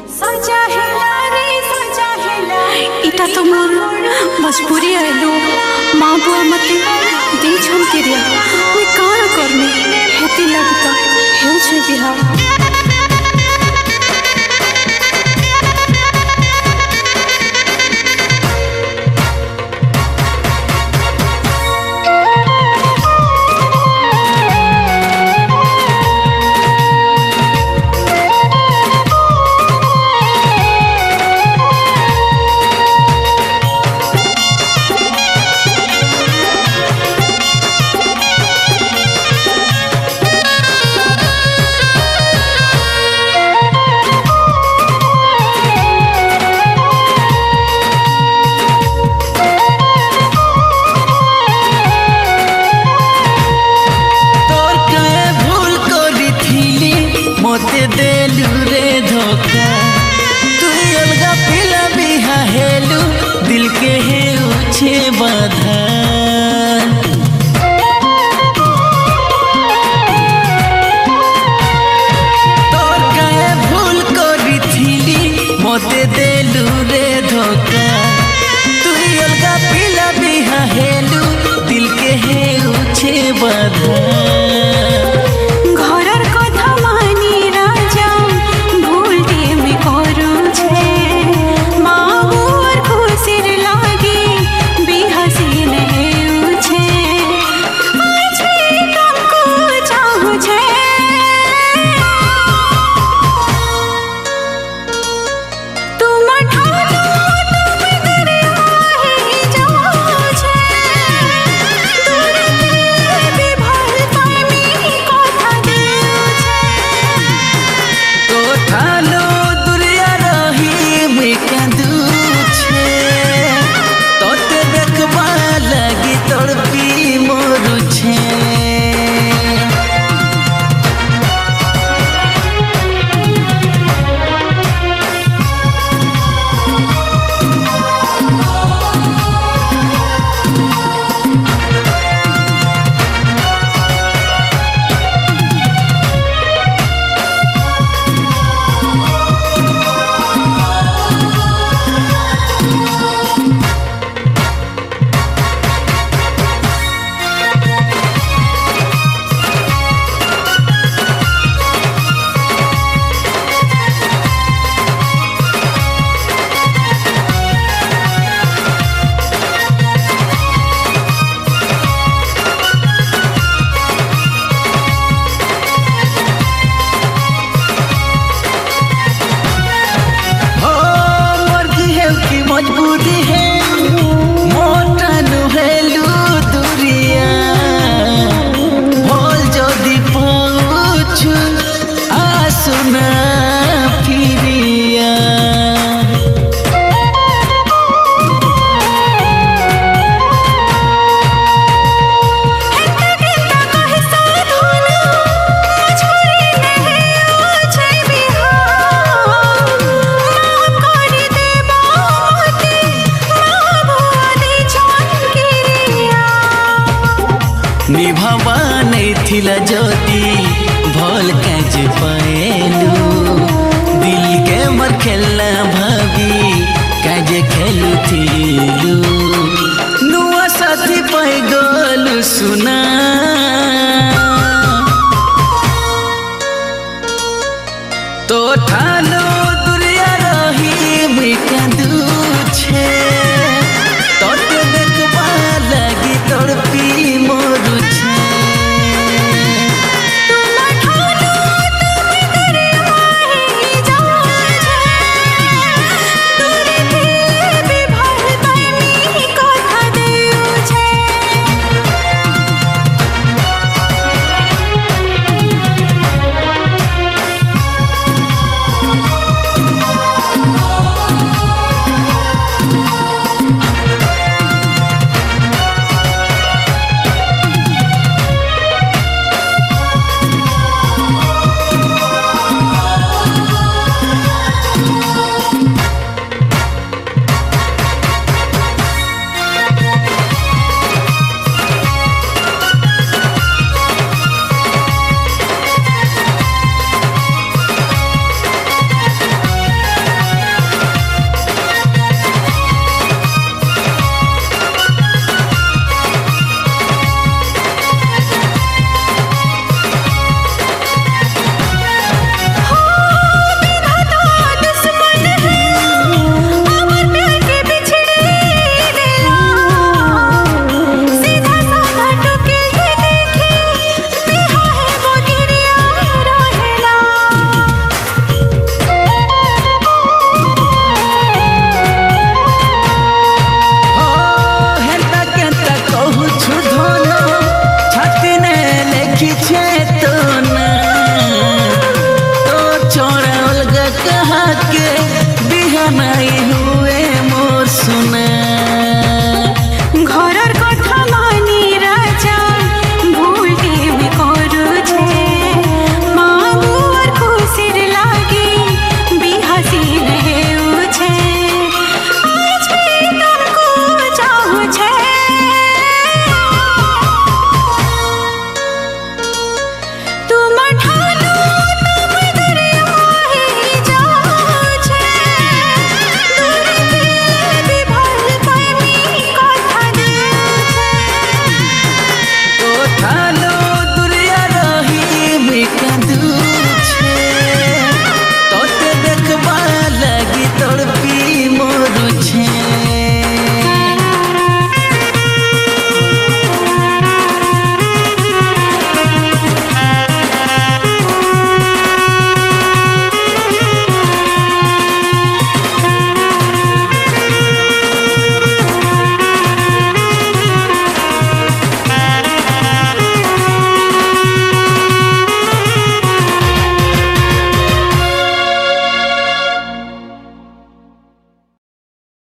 इटा तो मोर मजबूरी आइलो माँ बुआ मते दे छन के रिया कोई काना करमे हेती लगता हेउ छे बिहार मोते देलू रे धोखा तू अलगा पिला बिहा हेलू दिल के हे उछे बाधा तोर काहे भूल करी थीली मोते देलू रे धोखा तू अलगा पिला बिहा हेलू दिल के हे उछे बाधा मजबूरी है मोटा नुहेलू दुरिया भोल जदि पहुँचू आसुना फिरिया निभावा नहीं थिला ज्योति भोल कैज पाएलू दिल के मर खेलना भाभी कैज खेलू थीलू नुआ साथी पाई गोलू सुना तो ठालो दुरिया रही मैं कांदू छे तो देखबा लगी तड़पी मोरू के बिहानाई हुए मोर सुना